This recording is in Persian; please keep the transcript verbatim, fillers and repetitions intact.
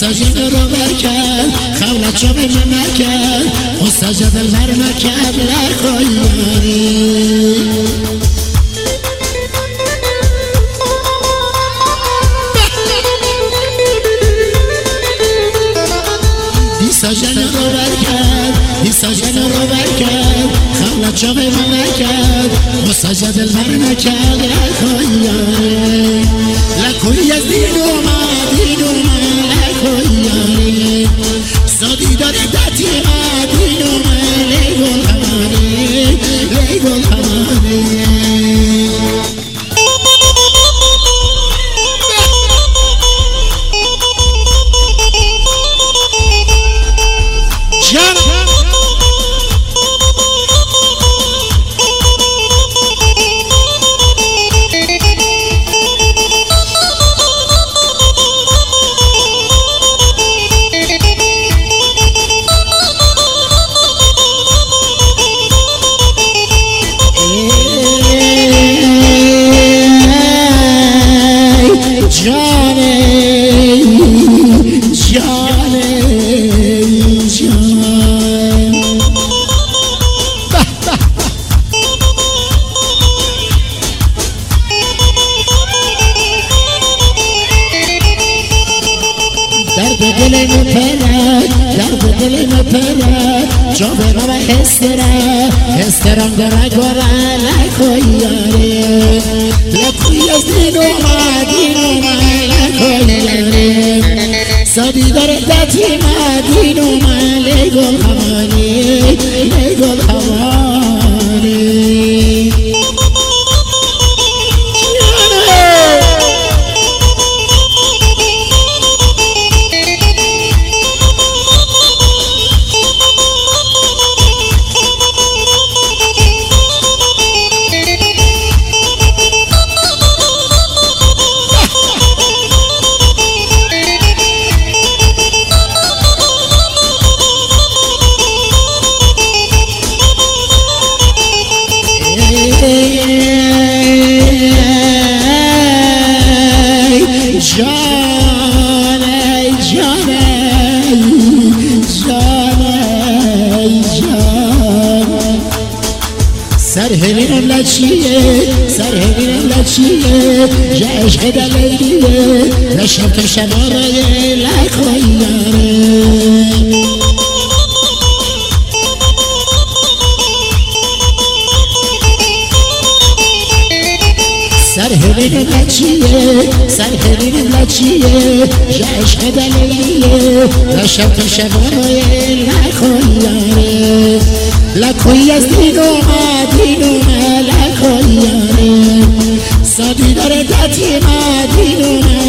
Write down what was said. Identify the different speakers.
Speaker 1: سجد رو برکن خولت شو به ممکن و سجد المرمکن لخویاری سجن رو برکن دی سجن رو برکن خولت شو به ممکن و سجد المرمکن لخویاری لکوی از دین اومد دین اومد لکویاری سادی داره دتی ما دین اومد لیگل همانی لیگل همانی جا برا و هسترا هسترام درا گورا لکویاری لکوی از دین اومد دین اومد لکویاری سادی داره دتی ما دین اومد لیگل همانی لیگل همانی سرهمین لچیه سرهمین لچیه جا عشق دلیلیه نشم تو شماره لکویاره سرهمین لچیه سرهمین لچیه جا عشق دلیلیه نشم تو شماره لکویاره لکوی از دین اومد دین اومد لکویاره سادی داره دتی ما دین اومد